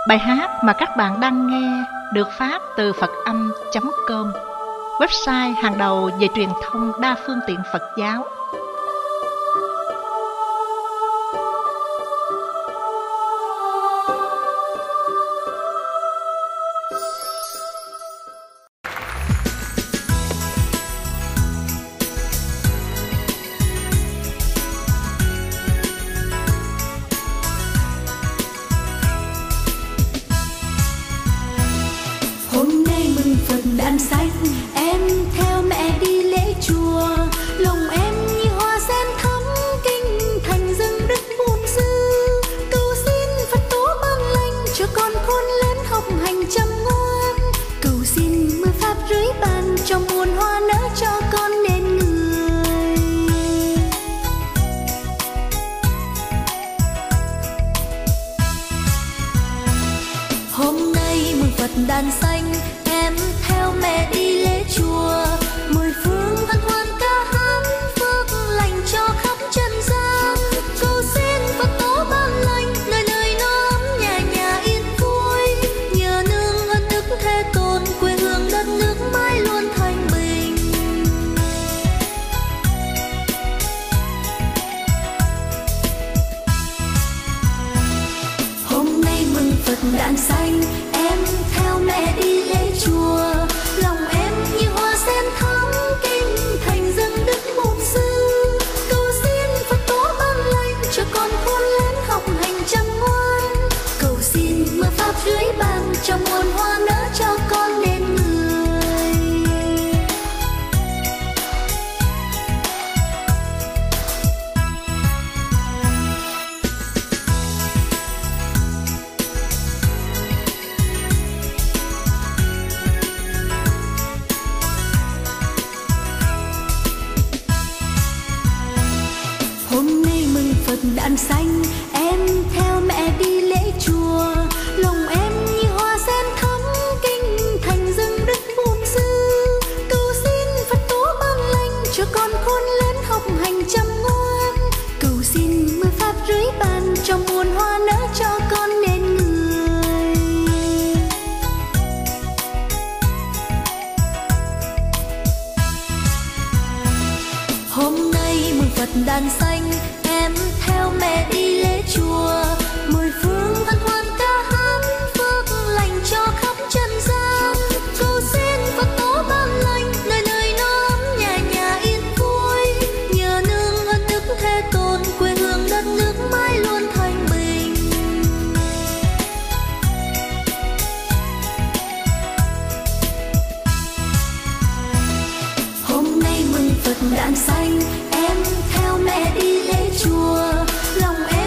Bài hát mà các bạn đang nghe được phát từ Phật âm.com, website hàng đầu về truyền thông đa phương tiện Phật giáo. Đàn xanh em theo mẹ đi lễ chùa, lòng em như hoa sen thắm kinh thành rừng đất buồn dư. Cầu xin Phật tổ ban lành cho con khôn lớn học hành chăm ngoan, cầu xin mưa pháp rưới ban cho muôn hoa nở cho con nên người. Hôm nay mừng Phật đàn xanh, em theo mẹ đi lễ chùa, mười phương hân hoan ca hát phước lành cho khắp trần gian. Cầu xin Phật tổ ban lành, nơi nơi nó ấm nhà nhà yên vui, nhờ nương ân đức Thế Tôn, quê hương đất nước mãi luôn thanh bình. Hôm nay mừng Phật đàn xanh, em theo mẹ đi lễ chùa, lòng em như hoa sen thắm kinh thành rừng đất bồn dư. Cầu xin Phật tổ ban lành cho con khôn lớn học hành chăm ngoan, cầu xin mưa pháp rưới ban cho muôn hoa nở cho con nên người. Hôm nay mừng Phật đàn xanh, em theo mẹ đi lễ chùa, lòng em như hoa sen thắm kinh thành rừng đất buồn dư. Cầu xin Phật tổ ban lành cho con khôn lớn học hành chăm ngoan, cầu xin mưa pháp rưới ban cho muôn hoa nở cho con nên người. Hôm nay mừng Phật đàn xanh, em theo mẹ đi lễ chùa, mười phương hân hoan ca hát phước lành cho khắp trần gian. Cầu xin Phật tổ ban lành, nơi nơi nó ấm nhà nhà yên vui, nhờ nương ân đức Thế Tôn, quê hương đất nước mãi luôn thanh bình. Hôm nay mừng Phật đàn xanh, em theo mẹ đi lễ chùa, lòng em